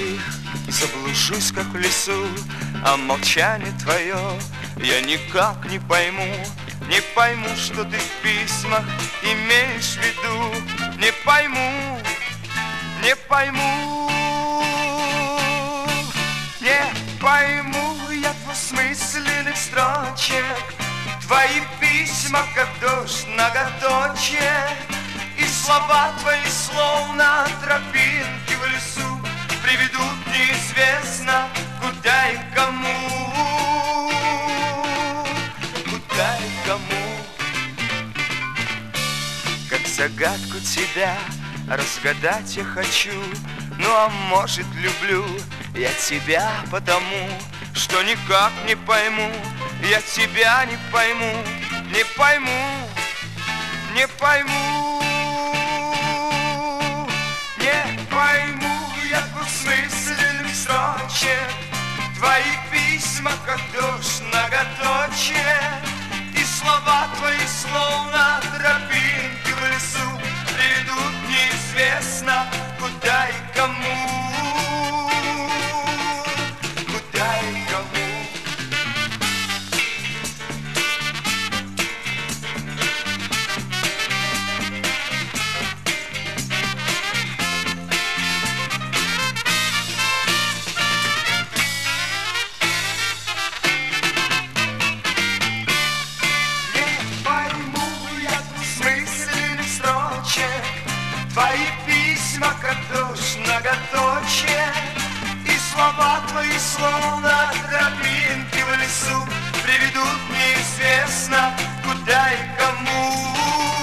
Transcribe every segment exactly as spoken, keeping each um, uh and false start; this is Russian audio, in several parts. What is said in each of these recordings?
твоих заблужусь, как в лесу, а молчание твое я никак не пойму. Не пойму, что ты в письмах имеешь в виду. Не пойму, не пойму, не пойму я двусмысленных строчек. Твои письма, как дождь, многоточие, и слова твои, словно тропинки в лесу, приведут неизвестно куда и кому. Куда и кому. Как загадку тебя разгадать я хочу. Ну а может люблю я тебя потому, что никак не пойму. Я тебя не пойму, не пойму, не пойму, не пойму я двусмысленных строчек. Твои письма, как дождь, многоточие, и слова твои, словно тропинки в лесу, приведут неизвестно куда и кому. Куда и кому. Твои письма, как дождь, многоточие, и слова твои, словно тропинки в лесу, приведут неизвестно куда и кому.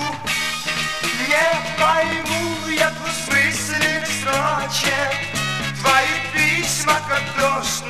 Не пойму я двусмысленных строчек. Твои письма, как дождь,